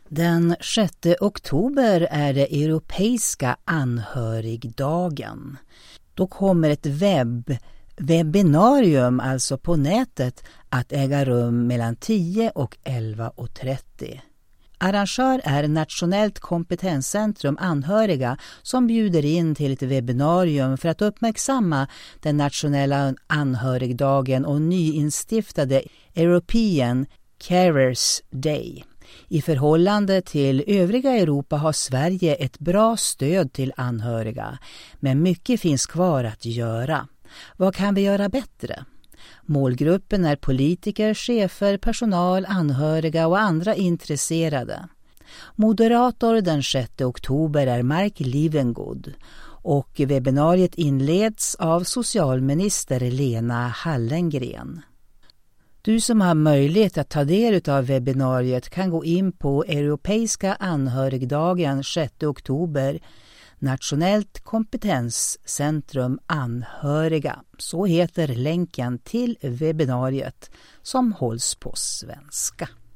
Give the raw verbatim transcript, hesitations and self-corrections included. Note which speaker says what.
Speaker 1: Den sjätte oktober är det europeiska anhörigdagen. Då kommer ett webb, webbinarium, alltså på nätet, att äga rum mellan tio och elva och trettio. Arrangör är Nationellt kompetenscentrum anhöriga som bjuder in till ett webbinarium för att uppmärksamma den nationella anhörigdagen och nyinstiftade European Carers Day. I förhållande till övriga Europa har Sverige ett bra stöd till anhöriga, men mycket finns kvar att göra. Vad kan vi göra bättre? Målgruppen är politiker, chefer, personal, anhöriga och andra intresserade. Moderator den sjätte oktober är Mark Levengood och webbinariet inleds av socialminister Lena Hallengren. Du som har möjlighet att ta del av webbinariet kan gå in på Europeiska anhörigdagen sjätte oktober, Nationellt kompetenscentrum anhöriga. Så heter länken till webbinariet som hålls på svenska.